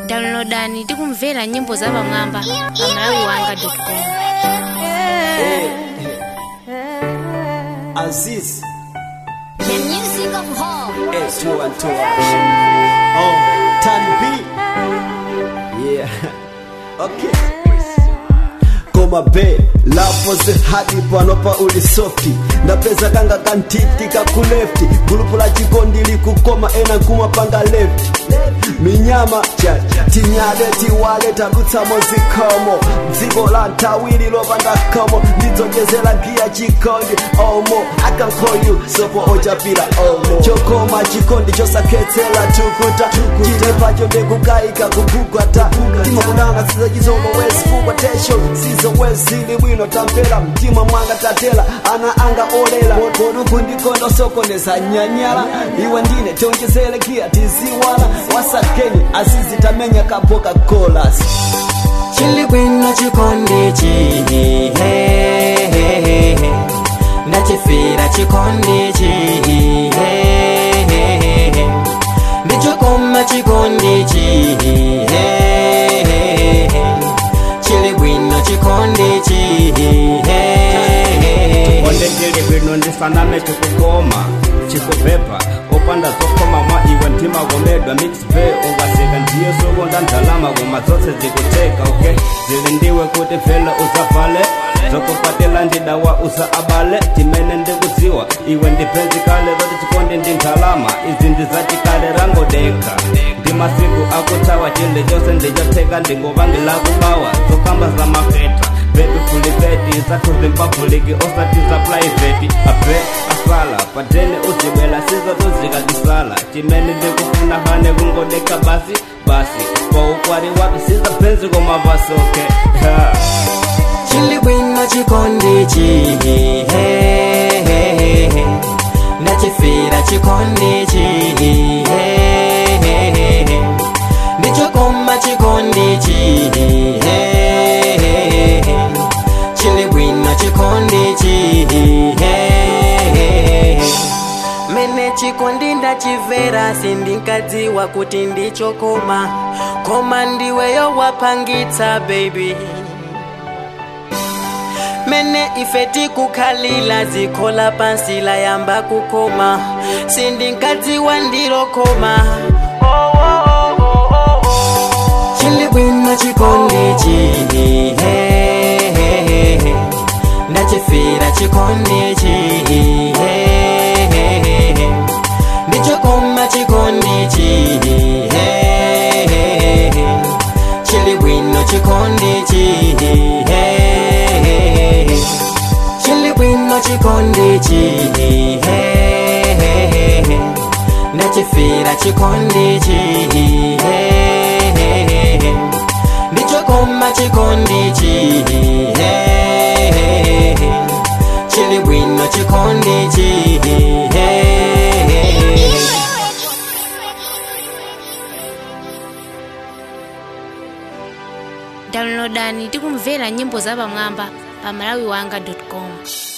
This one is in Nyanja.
Downloadani tikumvera nyimbo za pamwamba pa malawiwanga.com. Aziz, The music of home. S212 Oh, Tani B. Yeah. Okay. Koma be lapo ze hadi panopa uli softi ndapeza kanga kantiti kakulefti gulupu la chikondi likukoma ena kuma panga lefti minyama tinyale tiwale tagutsa mozikomo dziko la ntawiri lopanda komo ndidzonjezera gia chikondi omo I can call you sopo ochapira omo chokoma chikondi chosaketsera tukuta chitepacho ndekukaika kugugwata timakudanga siza chizolo wesi kugwa tesho sizo wesi ndi bwino tampera mtima mwanga tatela ana anga olela koduku ndikondo sokoneza nyanyala iwe ndine tonjezere gia tiziwala wasakeni asizitamenya kapoka kolas chili bwino chikondi chi ndachifira chikondi chi ndichokoma chikondi chi chili bwino chikondi chi Onde chili bwino ndisaname chikukoma chikupepa opanda zokoma mwa iwe ntima gomedwa mix bay ungaseka ndiyo sokonda ndalama goma zose zikuteka okay zili ndiwe kuti vela uzavale zokupatela ndidawa usa abale timene ndikudziwa iwe ndipenzi kale zoti chikondi ndi ndalama izi ndizachikale rangodeka ndi masiku akutawa chile chose ndichoteka ndingovangila kubawa zokamba za mafeta baby fully feti zakhuze mpabuliki osati za private abe asala padene uzibela sizo tuzikakisala timene ndikufuna hane kungodeka basi kwa ukwari watu siza penzi komavasi okay chili bwino chikondi chi ndachifira chikondi chi ndichokoma chikondi chi chili bwino chikondi chi mene chikondi ndachivera sindinkadziwa kuti ndichokoma koma ndiweyo wapangitsa baby mene ife tikukhalila zikhola pansi layamba kukoma sindinkadziwa ndilokoma chili bwino chikondi chi ndachifira chikondi chi ndichokoma chikondi chi chili bwino chikondi chi chili bwino chikondi chi ndachifira chikondi chi ndichokoma chikondi chi chili bwino chikondi chi Downloadani tikumvera nyimbo za pamwamba pa malawiwanga.com.